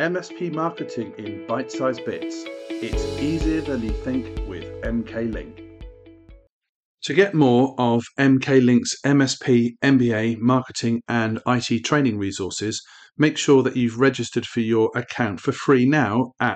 MSP marketing in bite-sized bits. It's easier than you think with MK Link. To get more of MK Link's MSP, MBA, marketing and IT training resources, make sure that you've registered for your account for free now at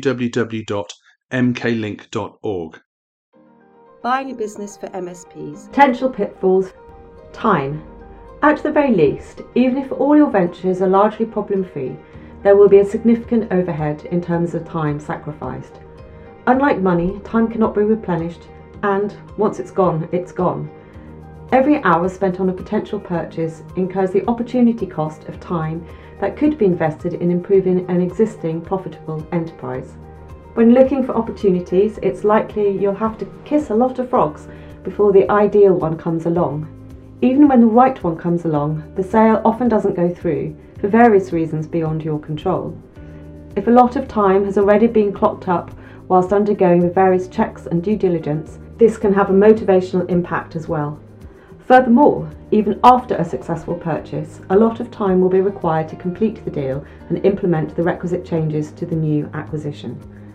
www.mklink.org. Buying a business for MSPs. Potential pitfalls. Time. At the very least, even if all your ventures are largely problem-free, there will be a significant overhead in terms of time sacrificed. Unlike money, time cannot be replenished, and once it's gone, it's gone. Every hour spent on a potential purchase incurs the opportunity cost of time that could be invested in improving an existing profitable enterprise. When looking for opportunities, it's likely you'll have to kiss a lot of frogs before the ideal one comes along. Even when the right one comes along, the sale often doesn't go through for various reasons beyond your control. If a lot of time has already been clocked up whilst undergoing the various checks and due diligence, this can have a motivational impact as well. Furthermore, even after a successful purchase, a lot of time will be required to complete the deal and implement the requisite changes to the new acquisition.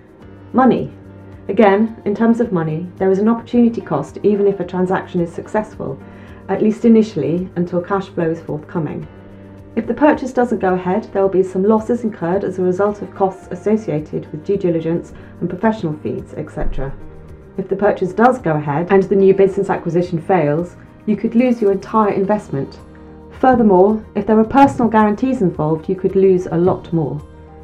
Money. Again, in terms of money, there is an opportunity cost even if a transaction is successful, at least initially until cash flow is forthcoming. If the purchase doesn't go ahead, there will be some losses incurred as a result of costs associated with due diligence and professional fees, etc. If the purchase does go ahead and the new business acquisition fails, you could lose your entire investment. Furthermore, if there are personal guarantees involved, you could lose a lot more.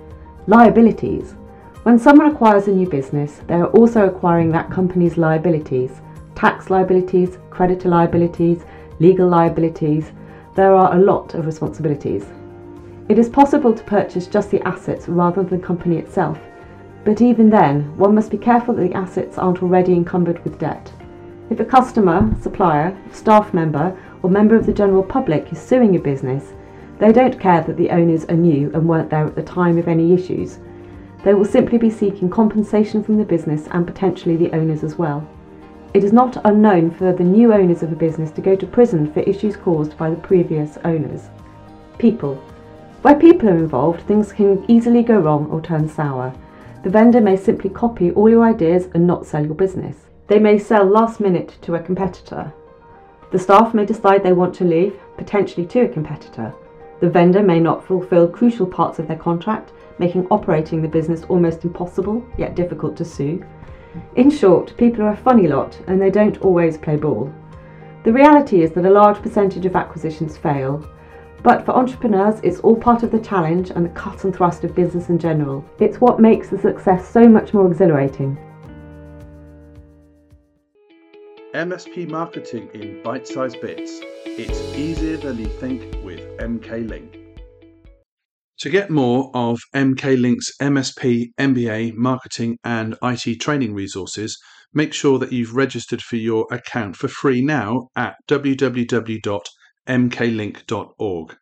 Liabilities. When someone acquires a new business, they are also acquiring that company's liabilities: tax liabilities, creditor liabilities, legal liabilities. There are a lot of responsibilities. It is possible to purchase just the assets rather than the company itself, but even then, one must be careful that the assets aren't already encumbered with debt. If a customer, supplier, staff member, or member of the general public is suing a business, they don't care that the owners are new and weren't there at the time of any issues. They will simply be seeking compensation from the business and potentially the owners as well. It is not unknown for the new owners of a business to go to prison for issues caused by the previous owners. People. Where people are involved, things can easily go wrong or turn sour. The vendor may simply copy all your ideas and not sell your business. They may sell last minute to a competitor. The staff may decide they want to leave, potentially to a competitor. The vendor may not fulfill crucial parts of their contract, making operating the business almost impossible, yet difficult to sue. In short, people are a funny lot and they don't always play ball. The reality is that a large percentage of acquisitions fail, but for entrepreneurs it's all part of the challenge and the cut and thrust of business in general. It's what makes the success so much more exhilarating. MSP marketing in bite-sized bits. It's easier than you think with MK Link. To get more of MK Link's MSP, MBA, marketing and IT training resources, make sure that you've registered for your account for free now at www.mklink.org.